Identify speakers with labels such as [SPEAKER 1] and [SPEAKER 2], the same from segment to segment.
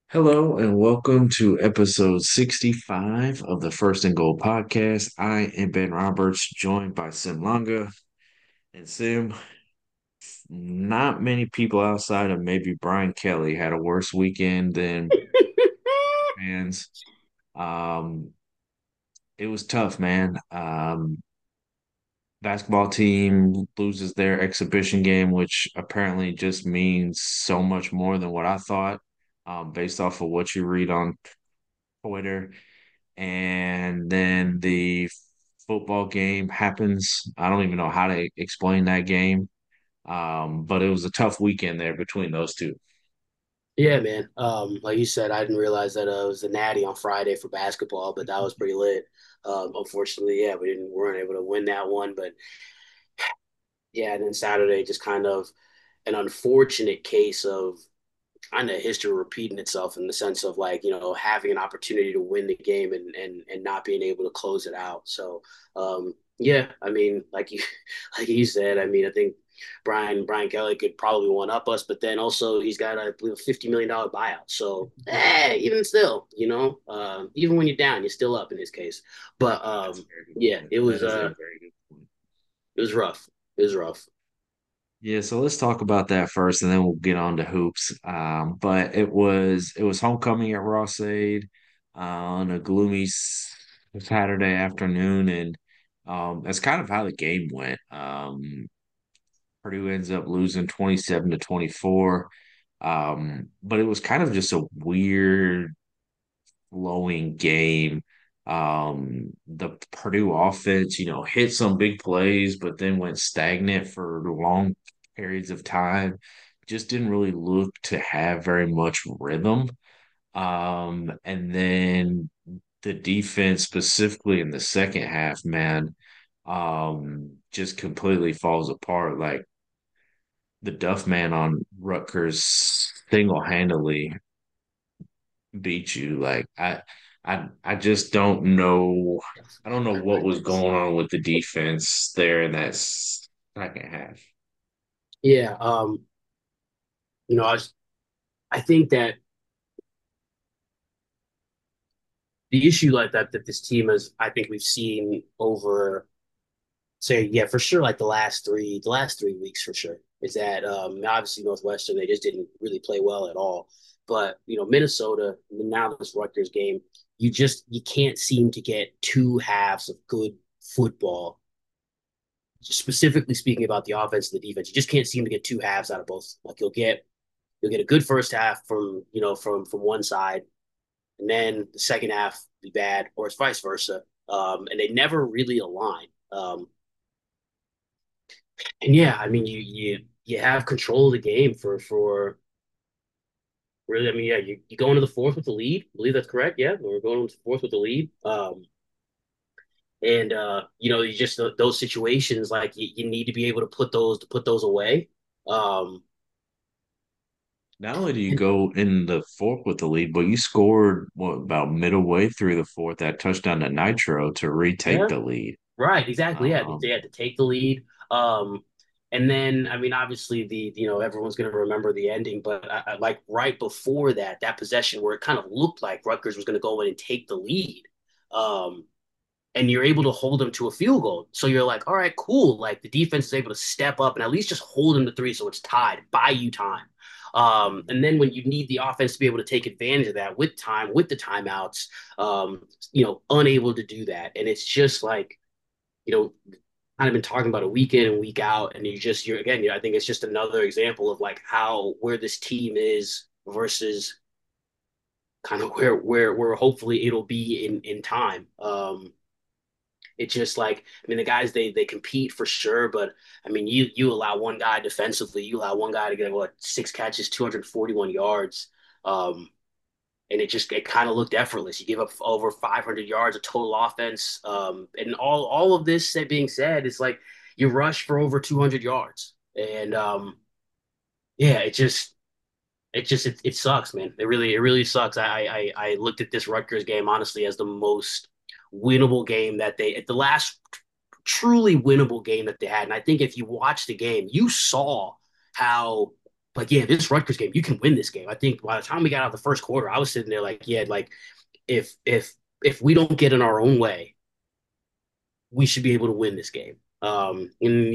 [SPEAKER 1] Hello and welcome to episode 65 of the First and Goal podcast. I am Ben Roberts, joined by Sim Longa. And Sim, not many people outside of maybe Brian Kelly had a worse weekend than fans. Um, it was tough, man. Basketball team loses their exhibition game, which apparently just means so much more than what I thought, based off of what you read on Twitter. And then the football game happens. I don't even know how to explain that game. But it was a tough weekend there between those two.
[SPEAKER 2] Yeah, man. Like you said, I didn't realize that it was the Natty on Friday for basketball, but that was pretty lit. Unfortunately, yeah, we weren't able to win that one. But yeah, and then Saturday just kind of an unfortunate case of kind of history repeating itself in the sense of like, having an opportunity to win the game and not being able to close it out. So yeah, I mean, like you like you said, I mean, I think Brian Kelly could probably one up us, but then also he's got I believe $50 million buyout. So even still, even when you're down, you're still up in his case. But
[SPEAKER 1] That's a very good
[SPEAKER 2] yeah,
[SPEAKER 1] point.
[SPEAKER 2] it
[SPEAKER 1] That
[SPEAKER 2] was
[SPEAKER 1] is a very good point.
[SPEAKER 2] it was rough. It was rough.
[SPEAKER 1] Yeah, so let's talk about that first, and then we'll get on to hoops. But it was homecoming at Ross-Ade on a gloomy Saturday afternoon, and that's kind of how the game went. Purdue ends up losing 27 to 24. But it was kind of just a weird flowing game. The Purdue offense, hit some big plays, but then went stagnant for long periods of time. Just didn't really look to have very much rhythm. And then the defense, specifically in the second half, man, just completely falls apart. Like the Duff man on Rutgers single-handedly beat you. Like I just don't know. I don't know what was going on with the defense there in that second half.
[SPEAKER 2] Yeah, I think that the issue like that this team is, I think we've seen over, say, yeah, for sure, like the last three weeks for sure, is that obviously Northwestern, they just didn't really play well at all. But Minnesota, now this Rutgers game, you can't seem to get two halves of good football. Specifically speaking about the offense and the defense, you just can't seem to get two halves out of both. Like you'll get a good first half from one side, and then the second half be bad, or it's vice versa. And they never really align. And yeah, I mean, you have control of the game for really. I mean, yeah, you go into the fourth with the lead. I believe that's correct. Yeah, we're going into the fourth with the lead. And you just those situations like you need to be able to put those away. Um,
[SPEAKER 1] Not only do you go in the fourth with the lead, but you scored what about middle way through the fourth that touchdown to Nitro to retake
[SPEAKER 2] yeah,
[SPEAKER 1] the lead.
[SPEAKER 2] right, exactly. Yeah, they
[SPEAKER 1] Um,
[SPEAKER 2] had to take the lead. And then, I mean, obviously, everyone's going to remember the ending, but like right before that, that possession where it kind of looked like Rutgers was going to go in and take the lead, um, and you're able to hold them to a field goal. So you're like, all right, cool. Like the defense is able to step up and at least just hold them to three, so it's tied, buy you time. And then when you need the offense to be able to take advantage of that with time, with the timeouts, unable to do that, and it's just like kind of been talking about a week in and week out, and you're again, I think it's just another example of like how where this team is versus kind of where hopefully it'll be in time. It's just like, I mean, the guys they compete for sure, but I mean, you allow one guy defensively, you allow one guy to get what, six catches, 241 yards. Um, and it kind of looked effortless. You give up over 500 yards of total offense, and all of this being said, it's like you rush for over 200 yards, and yeah, it sucks, man. It really sucks. I looked at this Rutgers game honestly as the most winnable game that they, the last truly winnable game that they had, and I think if you watch the game, you saw how. But yeah, this Rutgers game, you can win this game. I think by the time we got out of the first quarter, I was sitting there like, yeah, like if we don't get in our own way, we should be able to win this game. And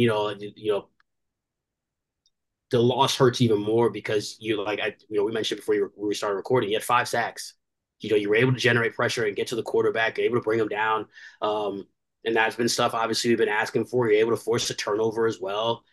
[SPEAKER 2] the loss hurts even more because we mentioned before we started recording, you had 5 sacks. You were able to generate pressure and get to the quarterback, able to bring him down. Um, and that's been stuff obviously we've been asking for. You're able to force a turnover as well,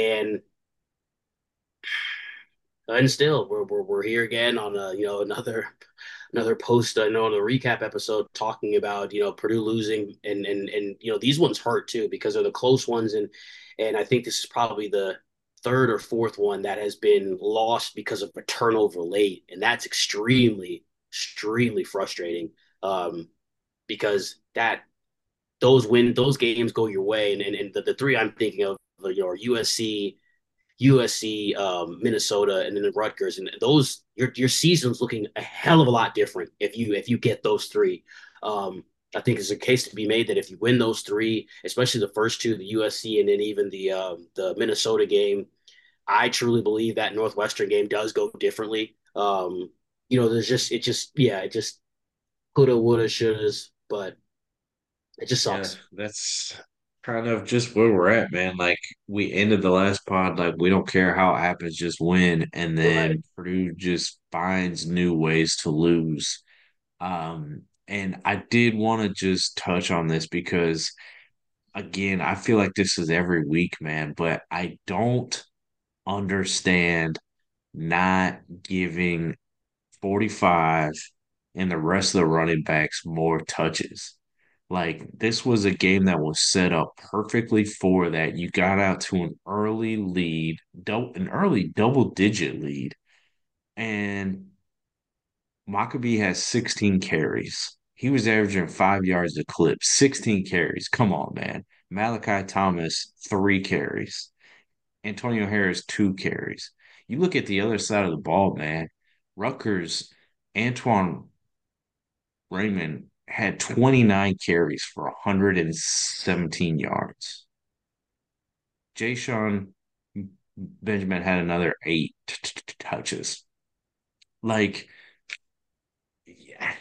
[SPEAKER 2] and still we're here again on another post. I know on the recap episode talking about Purdue losing and these ones hurt too because they're the close ones and I think this is probably the third or fourth one that has been lost because of a turnover late, and that's extremely frustrating. Because those games go your way, and the three I'm thinking of, USC, Minnesota, and then the Rutgers, and those your season's looking a hell of a lot different if you get those three. I think there's a case to be made that if you win those three, especially the first two, the USC and then even the Minnesota game, I truly believe that Northwestern game does go differently. There's it just coulda, woulda, shouldas, but it just
[SPEAKER 1] Yeah,
[SPEAKER 2] sucks.
[SPEAKER 1] that's kind of just where we're at, man. Like we ended the last pod, like we don't care how it happens, just win. And
[SPEAKER 2] Right.
[SPEAKER 1] then Purdue just finds new ways to lose. And I did want to just touch on this because again, I feel like this is every week, man, but I don't understand not giving 45 and the rest of the running backs more touches. Like this was a game that was set up perfectly for that. You got out to an early lead, an early double-digit lead, and Maccabee has 16 carries. He was averaging 5 yards a clip, 16 carries. Come on, man. Malachi Thomas, 3 carries. Antonio Harris, 2 carries. You look at the other side of the ball, man. Rutgers, Antoine Raymond had 29 carries for 117 yards. Jay Benjamin had another 8 touches. Like, yeah,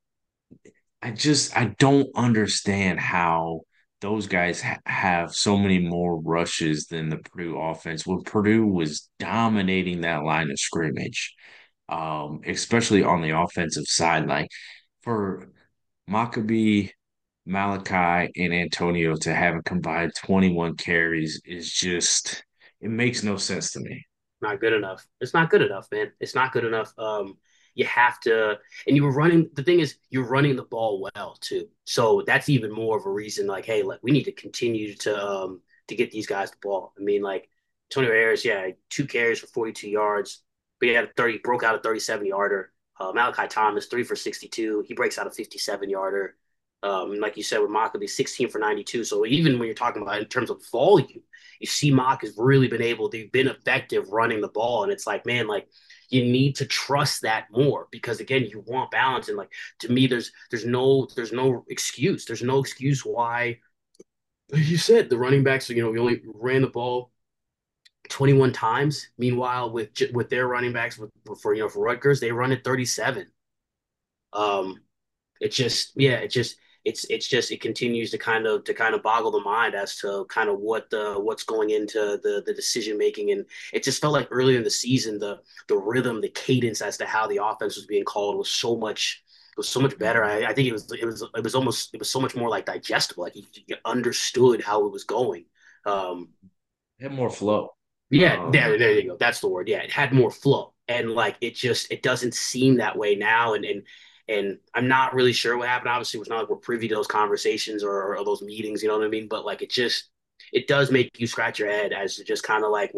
[SPEAKER 1] I don't understand how those guys have so many more rushes than the Purdue offense. When Purdue was dominating that line of scrimmage, especially on the offensive side, like for Maccabee, Malachi, and Antonio to have a combined 21 carries is just it makes no sense to me.
[SPEAKER 2] Not good enough. It's not good enough, man. It's not good enough. You have to, and you were running. The thing is, you're running the ball well too. So that's even more of a reason. Like, hey, like we need to continue to get these guys the ball. I mean, like Antonio Harris, yeah, 2 carries for 42 yards, but he had a 30, broke out a 37 yarder. Malachi Thomas, 3 for 62. He breaks out a 57 yarder. Like you said with Maccabee, 16 for 92. So even when you're talking about in terms of volume, you see Mock has really they've been effective running the ball. And it's like, man, like you need to trust that more because again, you want balance. And like to me, there's no excuse. There's no excuse why like you said the running backs, we only ran the ball 21 times. Meanwhile, with their running backs for Rutgers, they run it 37. Um, it's just yeah it continues to kind of boggle the mind as to kind of what's going into the decision making, and it just felt like earlier in the season the rhythm, the cadence as to how the offense was being called was so much better.
[SPEAKER 1] Mhm.
[SPEAKER 2] I think it was so much more like digestible, like you understood how it was going. um
[SPEAKER 1] Had more flow.
[SPEAKER 2] yeah, there,
[SPEAKER 1] Um,
[SPEAKER 2] there you go. That's the word. Yeah, it had more flow, and like it doesn't seem that way now. And I'm not really sure what happened. Obviously, it's not like we're privy to those conversations or those meetings. You know what I mean? But like, it does make you scratch your head as to just kind of like,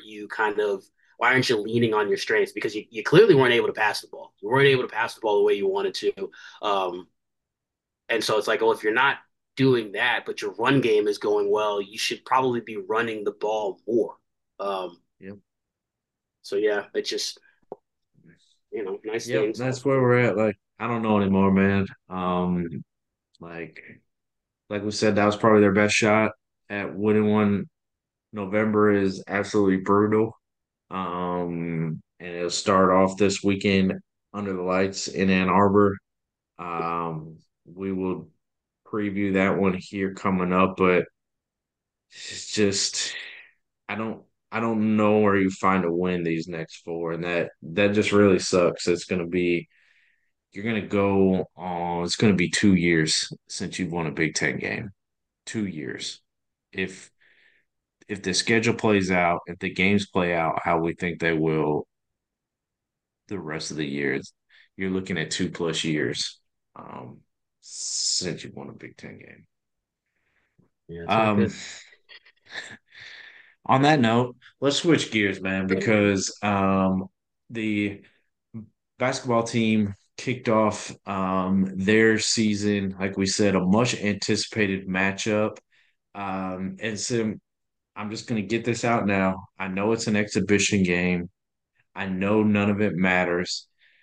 [SPEAKER 2] why aren't you leaning on your strengths? Because you clearly weren't able to pass the ball. You weren't able to pass the ball the way you wanted to. Um, and so it's like, oh, if you're not doing that, but your run game is going well, you should probably be running the ball more. Um,
[SPEAKER 1] yeah.
[SPEAKER 2] so yeah, it's just nice
[SPEAKER 1] Yep,
[SPEAKER 2] things.
[SPEAKER 1] that's where we're at. Like, I don't know anymore, man. Like like we said, that was probably their best shot at winning one. November is absolutely brutal. And it'll start off this weekend under the lights in Ann Arbor. We will preview that one here coming up, but it's just I don't I don't know where you find a win these next four, and that just really sucks. It's gonna be you're gonna go on. It's gonna be 2 years since you've won a Big Ten game. 2 years. If if the schedule plays out, if the games play out how we think they will, the rest of the years, you're looking at 2+ years since you've won a Big Ten game.
[SPEAKER 2] Yeah, it's not
[SPEAKER 1] Um,
[SPEAKER 2] good.
[SPEAKER 1] on that note, let's switch gears, man, because the basketball team kicked off their season, like we said, a much anticipated matchup. And so I'm just going to get this out now. I know it's an exhibition game. I know none of it matters.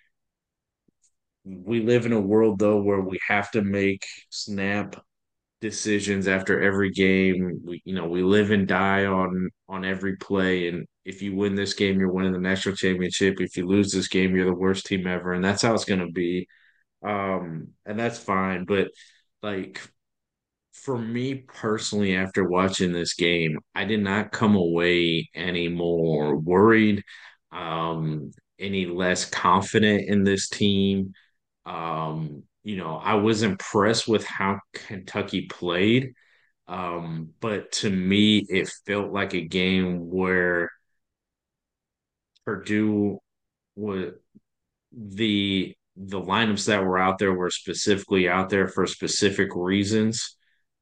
[SPEAKER 1] We live in a world though where we have to make snap decisions after every game. We live and die on every play. And if you win this game, you're winning the national championship. If you lose this game, you're the worst team ever. And that's how it's gonna be. And that's fine. But like for me personally, after watching this game, I did not come away any more worried, any less confident in this team. I was impressed with how Kentucky played. But to me, it felt like a game where Purdue was the lineups that were out there were specifically out there for specific reasons.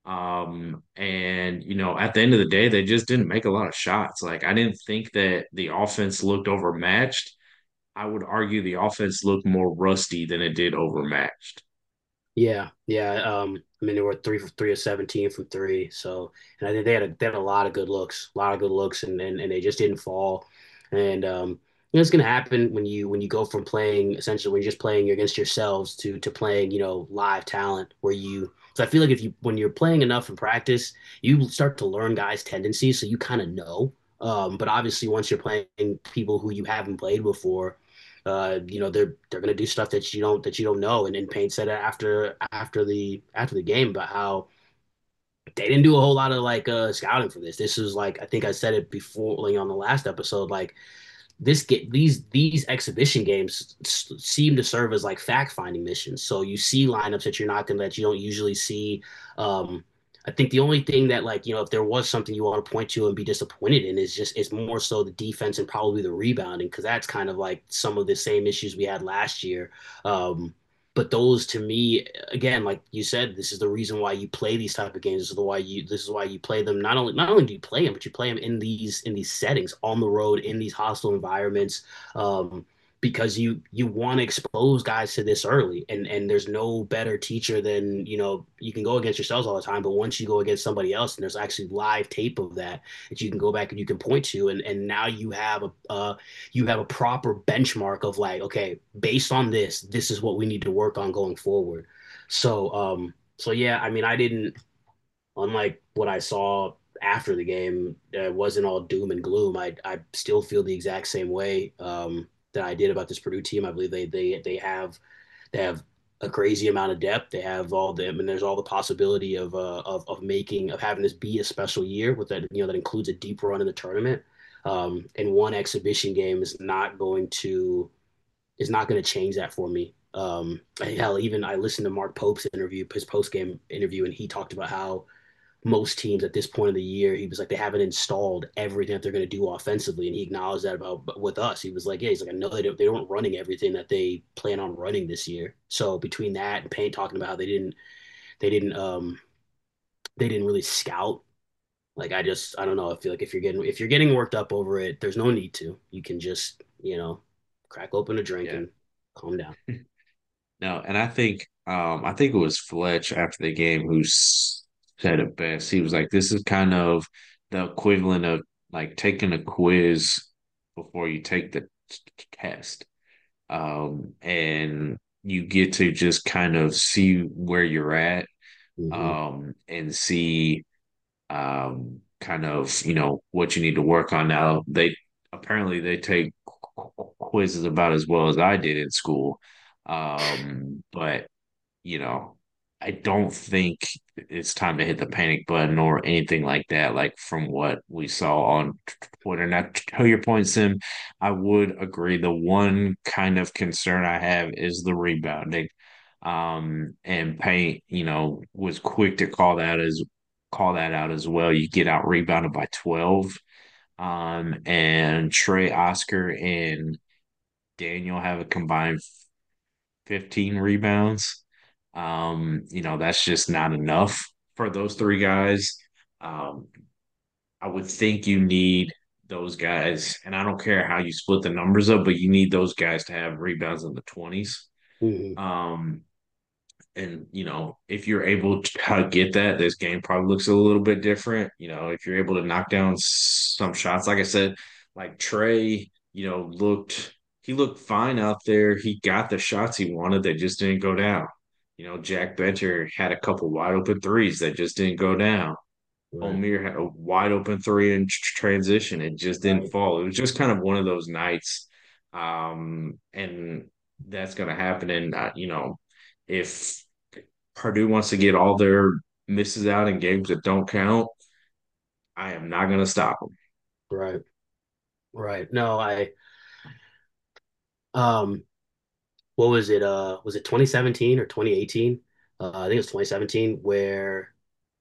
[SPEAKER 1] And at the end of the day, they just didn't make a lot of shots. Like I didn't think that the offense looked overmatched. I would argue the offense looked more rusty than it did overmatched.
[SPEAKER 2] Yeah, yeah. I mean, they were 3 for 3 of 17 from three. So, and I think they had a lot of good looks, a lot of good looks, and they just didn't fall. And it's gonna happen when you go from playing essentially when you're just playing against yourselves to playing live talent where you. So I feel like if you when you're playing enough in practice, you start to learn guys' tendencies, so you kind of know. But obviously, once you're playing people who you haven't played before they're gonna do stuff that you don't know. And then Payne said after the game about how they didn't do a whole lot of like scouting for this. This was like I think I said it before like on the last episode. Like these exhibition games seem to serve as like fact finding missions. So you see lineups that you don't usually see. Um, I think the only thing that like if there was something you want to point to and be disappointed in is just it's more so the defense and probably the rebounding because that's kind of like some of the same issues we had last year. But those to me, again, like you said, this is the reason why you play these type of games. This is why you play them. Not only do you play them, but you play them in these settings on the road in these hostile environments. Um, because you want to expose guys to this early, and there's no better teacher than you can go against yourselves all the time, but once you go against somebody else, and there's actually live tape of that you can go back and you can point to, and now you have a proper benchmark of like, okay, based on this is what we need to work on going forward. So yeah, I mean, I didn't, unlike what I saw after the game, it wasn't all doom and gloom. I still feel the exact same way that I did about this Purdue team. I believe they have a crazy amount of depth. They have all the, and there's all the possibility of having this be a special year with that includes a deep run in the tournament. And one exhibition game is not going to change that for me. Hell, even I listened to Mark Pope's interview, his post game interview, and he talked about how most teams at this point of the year, he was like, they haven't installed everything that they're going to do offensively, and he acknowledged that about with us. He was like, yeah, he's like, I know they don't running everything that they plan on running this year. So between that and Payne talking about how they didn't they didn't really scout. Like I don't know. I feel like if you're getting worked up over it, there's no need to. You can just crack open a drink
[SPEAKER 1] Yeah.
[SPEAKER 2] and calm down.
[SPEAKER 1] No, and I think it was Fletch after the game who said it best. He was like, "This is kind of the equivalent of like taking a quiz before you take the test, and you get to just kind of see where you're at,
[SPEAKER 2] Hmm.
[SPEAKER 1] and see kind of what you need to work on." Now they apparently they take quizzes about as well as I did in school. But you know, I don't think it's time to hit the panic button or anything like that. Like from what we saw on Twitter. Now, to your point, Sim, I would agree. The one kind of concern I have is the rebounding. And Paint, was quick to call that out as well. You get out rebounded by 12. And Trey, Oscar, and Daniel have a combined 15 rebounds. That's just not enough for those three guys. Um, I would think you need those guys, and I don't care how you split the numbers up, but you need those guys to have rebounds in the 20s.
[SPEAKER 2] Hmm.
[SPEAKER 1] Um, and if you're able to get that, this game probably looks a little bit different. If you're able to knock down some shots, like I said, like Trey, he looked fine out there. He got the shots he wanted that just didn't go down. Jack Bencher had a couple wide open threes that just didn't go down.
[SPEAKER 2] Right,
[SPEAKER 1] Omir had a wide open three in transition. It just didn't
[SPEAKER 2] right,
[SPEAKER 1] fall. It was just kind of one of those nights. And that's going to happen. And, if Purdue wants to get all their misses out in games that don't count, I am not going to stop them.
[SPEAKER 2] right, right. No, um, what was it? Was it 2017 or 2018? I think it was 2017 where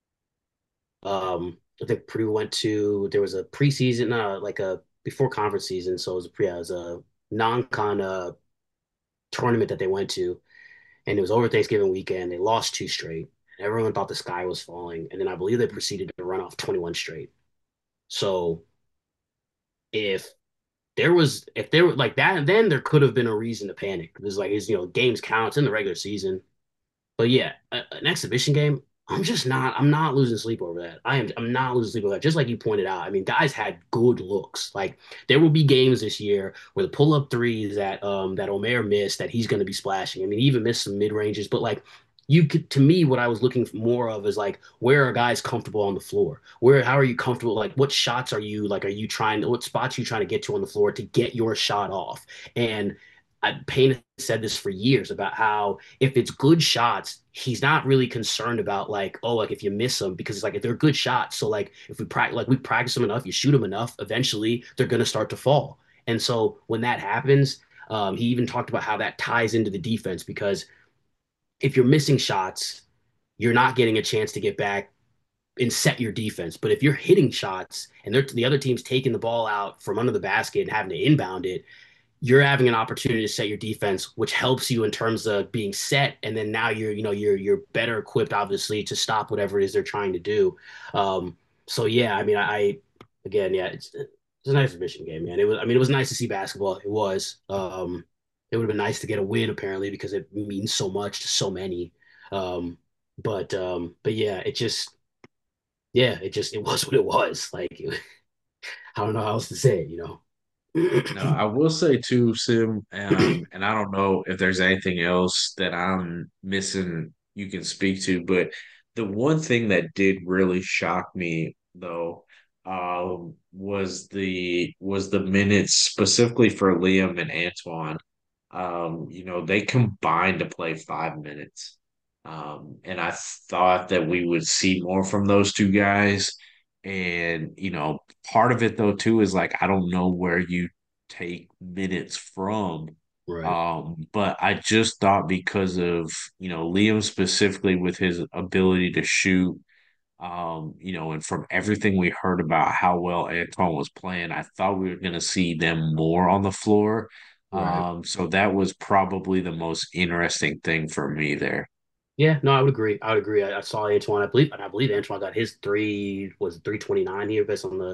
[SPEAKER 2] I think Purdue went to there was a preseason, like a before conference season, so it was a non-con tournament that they went to, and it was over Thanksgiving weekend. They lost two straight. And everyone thought the sky was falling, and then I believe they proceeded to run off 21 straight. So if if there were like that, then there could have been a reason to panic. Because like games counts in the regular season. But yeah, an exhibition game, I'm not losing sleep over that. I'm not losing sleep over that. Just like you pointed out, I mean, guys had good looks. Like there will be games this year where the pull-up threes that Omer missed that he's going to be splashing. I mean, he even missed some mid-ranges, but like you could to me what I was looking for more of is like where are guys comfortable on the floor? How are you comfortable? Like what shots are you trying what spots are you trying to get to on the floor to get your shot off? And Payne said this for years about how if it's good shots, he's not really concerned about like, oh, like if you miss them because it's like if they're good shots. So like if we practice them enough, you shoot them enough, eventually they're gonna start to fall. And so when that happens, he even talked about how that ties into the defense because if you're missing shots, you're not getting a chance to get back and set your defense. But if you're hitting shots and the other team's taking the ball out from under the basket and having to inbound it, you're having an opportunity to set your defense, which helps you in terms of being set. And then now you're better equipped, obviously, to stop whatever it is they're trying to do. So yeah, I mean, I again, yeah, it's a nice exhibition game, man. It was nice to see basketball. It was. It would have been nice to get a win apparently because it means so much to so many. Um, but yeah, it was what it was. Like I don't know how else to say it.
[SPEAKER 1] No, I will say too, Sim, and I don't know if there's anything else that I'm missing you can speak to, but the one thing that did really shock me though, was the minutes specifically for Liam and Antoine. They combined to play 5 minutes. And I thought that we would see more from those two guys. And, part of it though too is like I don't know where you take minutes from.
[SPEAKER 2] Right,
[SPEAKER 1] But I just thought because of, Liam specifically with his ability to shoot, and from everything we heard about how well Anton was playing, I thought we were going to see them more on the floor.
[SPEAKER 2] right.
[SPEAKER 1] So that was probably the most interesting thing for me there.
[SPEAKER 2] Yeah, no, I would agree. I would agree. I saw Antoine. I believe Antoine got his three was 329 here based on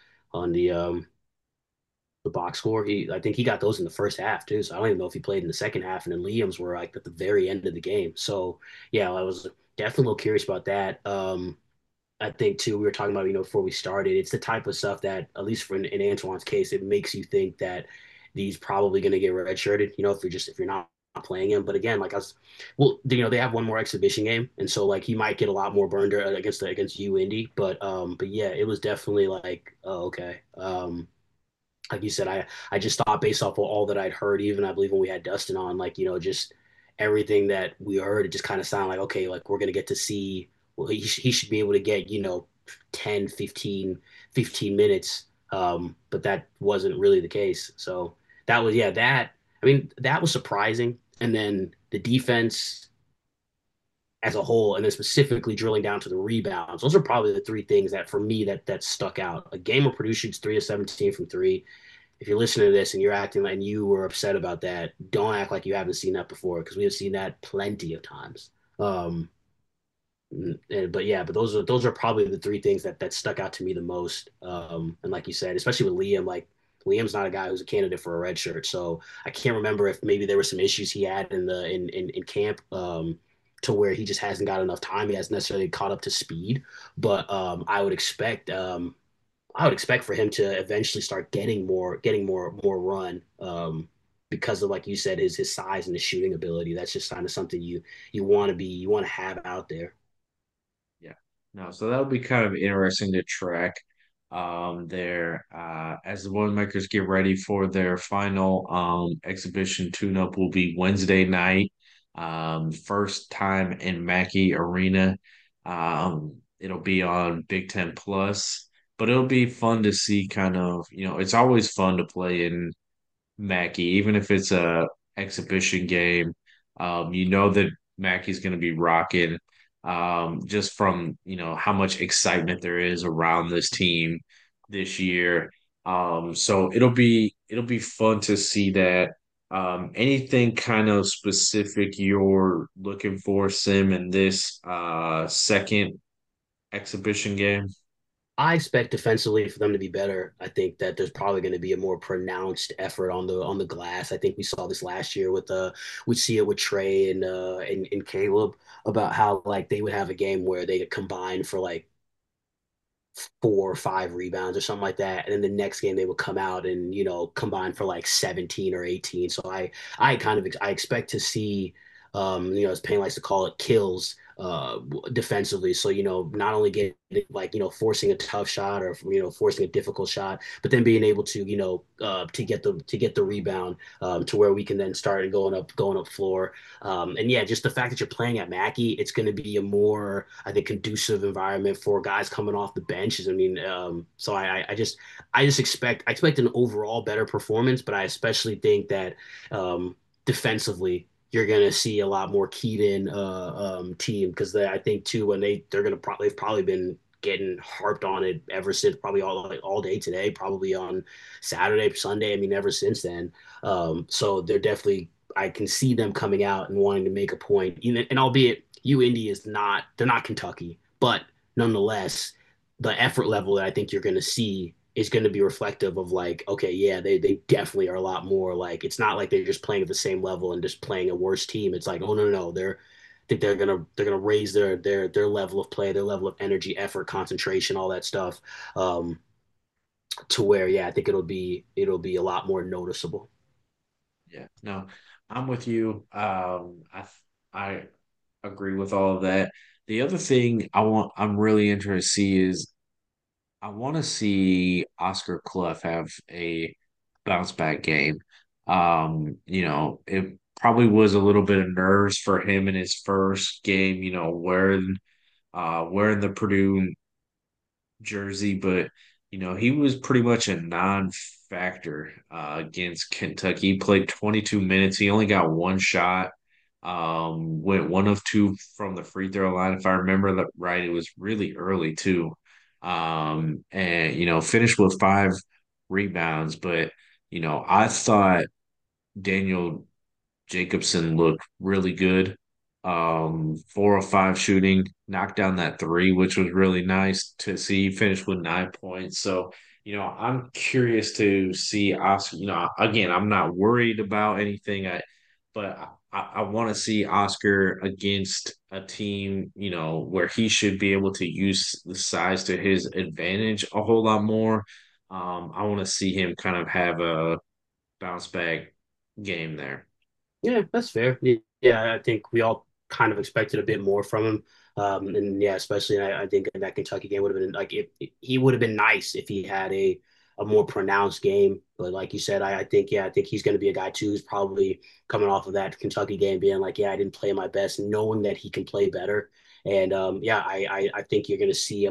[SPEAKER 2] the box score. I think he got those in the first half too. So I don't even know if he played in the second half. And then Liam's were like at the very end of the game. So yeah, I was definitely a little curious about that. I think too, we were talking about, before we started, it's the type of stuff that, at least in Antoine's case, it makes you think that he's probably going to get redshirted, if you're not playing him. But again, like well, they have one more exhibition game. And so like he might get a lot more burned against you, Indy. But yeah, it was definitely like, oh, okay. like you said, I just thought based off of all that I'd heard, even I believe when we had Dustin on, like, just everything that we heard, it just kind of sounded like, okay, like we're gonna get to see, well, he should be able to get, 10, 15 minutes. But that wasn't really the case. So that was, yeah, I mean, that was surprising. And then the defense as a whole, and then specifically drilling down to the rebounds. Those are probably the three things that for me that stuck out. A game where Purdue shoots 3 of 17 from three. If you're listening to this and you're acting like you were upset about that, don't act like you haven't seen that before because we have seen that plenty of times. Um, but yeah, but those are probably the three things that stuck out to me the most. And like you said, especially with Liam, like Liam's not a guy who's a candidate for a red shirt, so I can't remember if maybe there were some issues he had in camp. To where he just hasn't got enough time. He hasn't necessarily caught up to speed, but I would expect for him to eventually start getting more run, because of, like you said, his size and his shooting ability. That's just kind of something you want to have out there.
[SPEAKER 1] Yeah. No, so that'll be kind of interesting to track there as the Boilermakers get ready for their final exhibition tune-up will be Wednesday night. First time in Mackey Arena. It'll be on Big Ten Plus, but it'll be fun to see kind of, it's always fun to play in Mackey, even if it's a exhibition game. You know that Mackey's going to be rocking, just from how much excitement there is around this team this year. So it'll be fun to see that. Anything kind of specific you're looking for, Sim, in this second exhibition game?
[SPEAKER 2] I expect defensively for them to be better. I think that there's probably going to be a more pronounced effort on the glass. I think we saw this last year with we see it with Trey and Caleb about how like they would have a game where they combine for like 4 or 5 rebounds or something like that. And then the next game they would come out and, combine for like 17 or 18. So I expect to see, as Payne likes to call it, kills defensively. So, not only get like, forcing a tough shot or, forcing a difficult shot, but then being able to, to get the rebound, to where we can then start going up floor. And yeah, just the fact that you're playing at Mackey, it's going to be a more, I think, conducive environment for guys coming off the benches. I mean, so I expect an overall better performance, but I especially think that, defensively, you're going to see a lot more keyed in team because I think too when they've probably been getting harped on it ever since, probably all day today, probably on Saturday, Sunday. I mean, ever since then. So they're definitely, I can see them coming out and wanting to make a point. And albeit UIndy they're not Kentucky, but nonetheless, the effort level that I think you're going to see is going to be reflective of like, okay, yeah, they definitely are a lot more like, it's not like they're just playing at the same level and just playing a worse team. It's like, oh no, no, no, I think they're gonna raise their level of play, their level of energy, effort, concentration, all that stuff, um, to where, yeah, I think it'll be a lot more noticeable.
[SPEAKER 1] Yeah, no, I'm with you. I agree with all of that. The other thing I'm really interested to see is I want to see Oscar Clough have a bounce back game. It probably was a little bit of nerves for him in his first game, wearing the Purdue jersey, but he was pretty much a non-factor against Kentucky. He played 22 minutes. He only got one shot. Went one of two from the free throw line. If I remember that right, it was really early too. And finished with 5 rebounds. But I thought Daniel Jacobson looked really good. 4 of 5 shooting, knocked down that three, which was really nice to see. He finished with 9 points. So, I'm curious to see Oscar. Again, I'm not worried about anything, but I want to see Oscar against a team, where he should be able to use the size to his advantage a whole lot more. I want to see him kind of have a bounce back game there.
[SPEAKER 2] Yeah, that's fair. Yeah, I think we all kind of expected a bit more from him. And yeah, especially I think in that Kentucky game would have been like he would have been nice if he had a more pronounced game. But like you said, I think I think he's going to be a guy too who's probably coming off of that Kentucky game, being like, yeah, I didn't play my best, knowing that he can play better. And yeah, I think you're going to see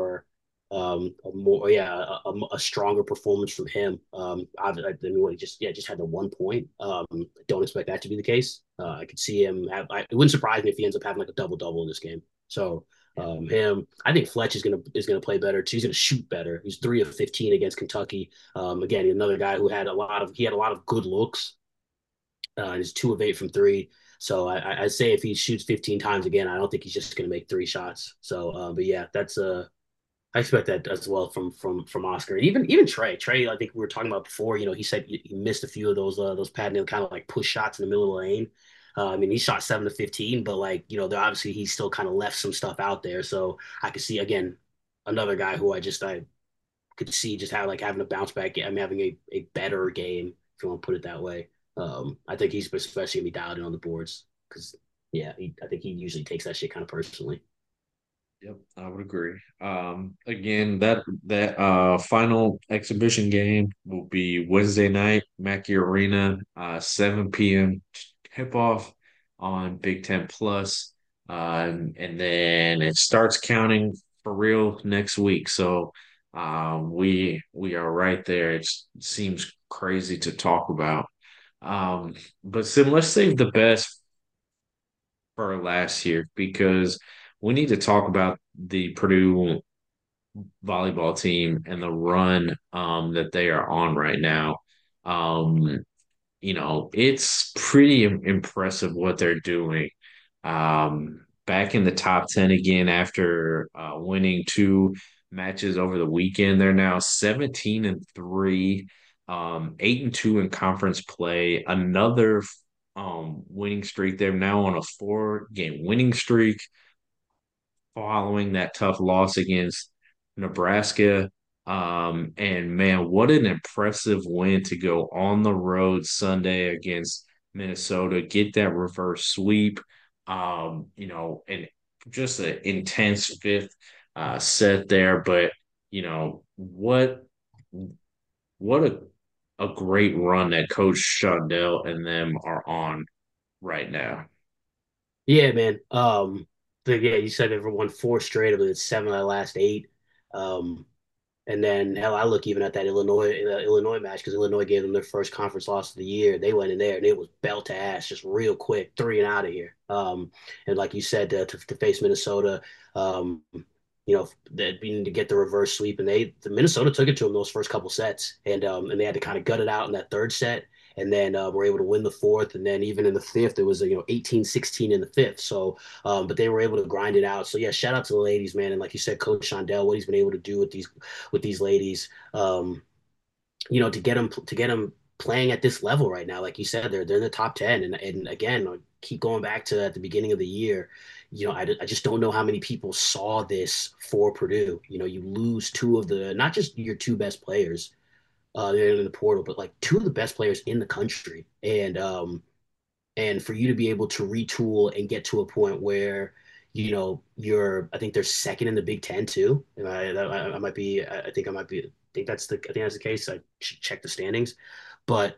[SPEAKER 2] a more a stronger performance from him. I mean, what he just had the 1 point. Don't expect that to be the case. I could see him have. It wouldn't surprise me if he ends up having like a double double in this game. So him, I think Fletch is gonna play better too. He's gonna shoot better. He's 3 of 15 against Kentucky. Again, another guy who had a lot of good looks. And he's 2 of 8 from three. So I say if he shoots 15 times again, I don't think he's just gonna make 3 shots. So, but yeah, that's I expect that as well from Oscar. Even Trey. Trey, I think we were talking about before. You know, he said he missed a few of those patented kind of like push shots in the middle of the lane. I mean, he shot 7 of 15, but like there obviously he still kind of left some stuff out there. So I could see again another guy who I could see just have like having a bounce back. I mean, having a better game if you want to put it that way. I think he's especially gonna be dialed in on the boards because yeah, I think he usually takes that shit kind of personally.
[SPEAKER 1] Yep, I would agree. Again, that final exhibition game will be Wednesday night, Mackey Arena, 7 p.m. tip off on Big Ten Plus, and then it starts counting for real next week. So, we are right there. It seems crazy to talk about. But Sim, let's save the best for last year because we need to talk about the Purdue volleyball team and the run that they are on right now. Um, it's pretty impressive what they're doing. Back in the top 10 again after winning 2 matches over the weekend. They're now 17-3, 8-2 in conference play. Another winning streak. They're now on a 4-game winning streak following that tough loss against Nebraska. And man, what an impressive win to go on the road Sunday against Minnesota, get that reverse sweep. And just an intense fifth set there. But what a great run that Coach Shundell and them are on right now.
[SPEAKER 2] Yeah, man. Yeah, you said they've won 4 straight, but it's 7 of the last 8. Um, and then hell, I look even at that Illinois match because Illinois gave them their first conference loss of the year. They went in there and it was belt to ass, just real quick, three and out of here. And like you said, to face Minnesota, that being to get the reverse sweep, and the Minnesota took it to them those first couple sets, and they had to kind of gut it out in that third set. And then were able to win the fourth, and then even in the fifth, it was 18-16 in the fifth. So, but they were able to grind it out. So yeah, shout out to the ladies, man. And like you said, Coach Shondell, what he's been able to do with these ladies, to get them playing at this level right now. Like you said, they're in the top 10, and again, keep going back to at the beginning of the year. I just don't know how many people saw this for Purdue. You lose two of the not just your two best players in the portal, but like two of the best players in the country, and for you to be able to retool and get to a point where I think they're second in the Big Ten too. And I might be I think I might be I think that's the case. I should check the standings, but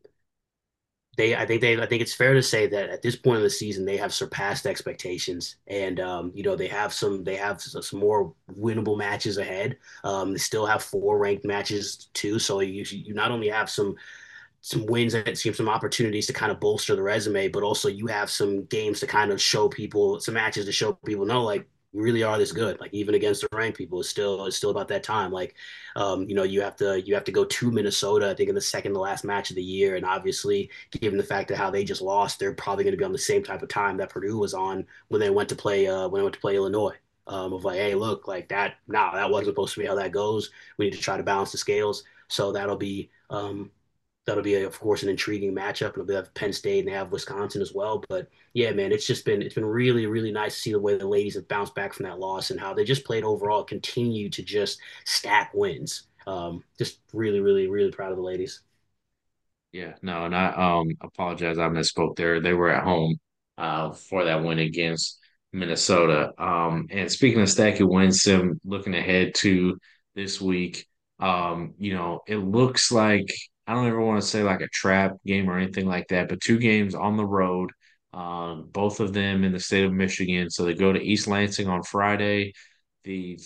[SPEAKER 2] I think it's fair to say that at this point in the season they have surpassed expectations, and they have some more winnable matches ahead. They still have 4 ranked matches too, so you not only have some wins and some opportunities to kind of bolster the resume, but also you have some games to kind of show people, some matches to show people, no, like you really are this good. Like even against the ranked people, it's still about that time. Like, you have to go to Minnesota, I think in the second to last match of the year, and obviously, given the fact of how they just lost, they're probably going to be on the same type of time that Purdue was on when they went to play Illinois. Of like, hey, look, like that. No, that wasn't supposed to be how that goes. We need to try to balance the scales. So that'll be of course an intriguing matchup, and they have Penn State and they have Wisconsin as well. But yeah, man, it's been really really nice to see the way the ladies have bounced back from that loss and how they just played overall, continue to just stack wins. Just really really really proud of the ladies.
[SPEAKER 1] Yeah, no, and I apologize, I misspoke there. They were at home for that win against Minnesota. And speaking of stacking wins, Sim, looking ahead to this week, It looks like I don't ever want to say like a trap game or anything like that, but two games on the road, both of them in the state of Michigan. So they go to East Lansing on Friday, the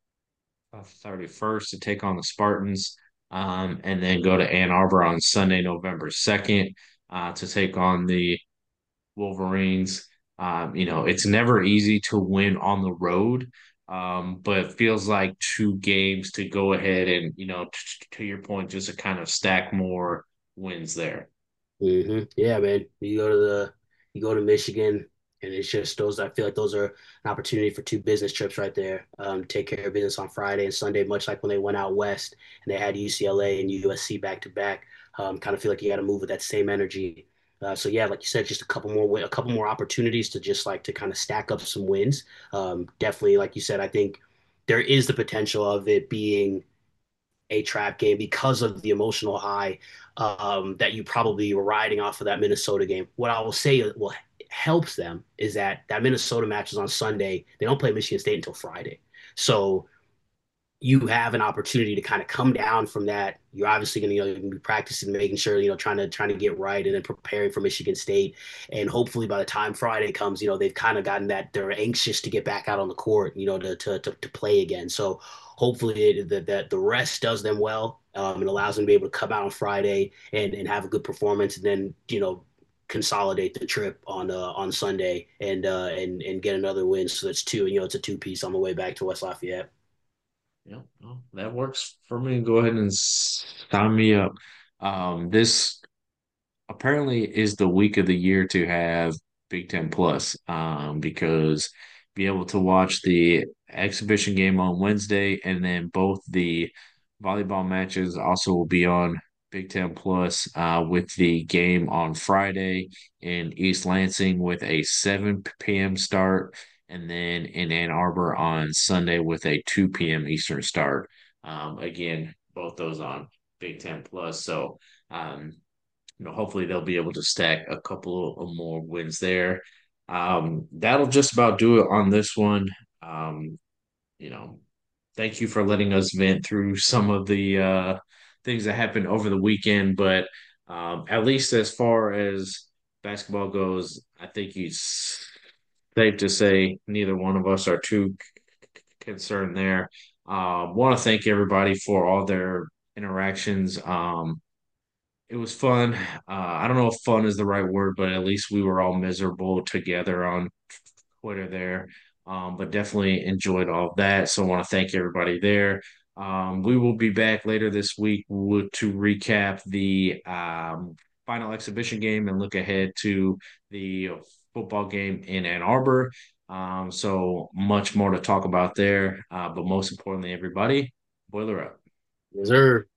[SPEAKER 1] 31st to take on the Spartans, and then go to Ann Arbor on Sunday, November 2nd, to take on the Wolverines. It's never easy to win on the road, but it feels like two games to go ahead and, to your point, just to kind of stack more wins there.
[SPEAKER 2] Yeah, man. You go to Michigan, and it's just those. I feel like those are an opportunity for two business trips right there. Take care of business on Friday and Sunday, much like when they went out west and they had UCLA and USC back to back. Kind of feel like you got to move with that same energy. So yeah, like you said, just a couple more opportunities to just like to kind of stack up some wins. Definitely, like you said, I think there is the potential of it being a trap game because of the emotional high that you probably were riding off of that Minnesota game. What I will say will helps them is that that Minnesota match is on Sunday. They don't play Michigan State until Friday. So you have an opportunity to kind of come down from that. You're obviously going to, you're gonna be practicing, making sure, trying to get right and then preparing for Michigan State. And hopefully by the time Friday comes, they've kind of gotten that they're anxious to get back out on the court, to play again. So hopefully that the rest does them well, and allows them to be able to come out on Friday and have a good performance, and then, consolidate the trip on Sunday and get another win. So that's two, it's a two piece on the way back to West Lafayette.
[SPEAKER 1] Yeah, well, that works for me. Go ahead and sign me up. This apparently is the week of the year to have Big Ten Plus, because be able to watch the exhibition game on Wednesday and then both the volleyball matches also will be on Big Ten Plus, with the game on Friday in East Lansing with a 7 p.m. start, and then in Ann Arbor on Sunday with a 2 p.m. Eastern start. Again, both those on Big Ten Plus. So, hopefully they'll be able to stack a couple of more wins there. That'll just about do it on this one. Um, you know, Thank you for letting us vent through some of the things that happened over the weekend. But at least as far as basketball goes, I think it's safe to say neither one of us are too concerned there. Want to thank everybody for all their interactions. It was fun. I don't know if fun is the right word, but at least we were all miserable together on Twitter there. But definitely enjoyed all of that. So I want to thank everybody there. We will be back later this week to recap the final exhibition game and look ahead to the football game in Ann Arbor. So much more to talk about there. But most importantly, everybody, boiler up.
[SPEAKER 2] Yes, sir.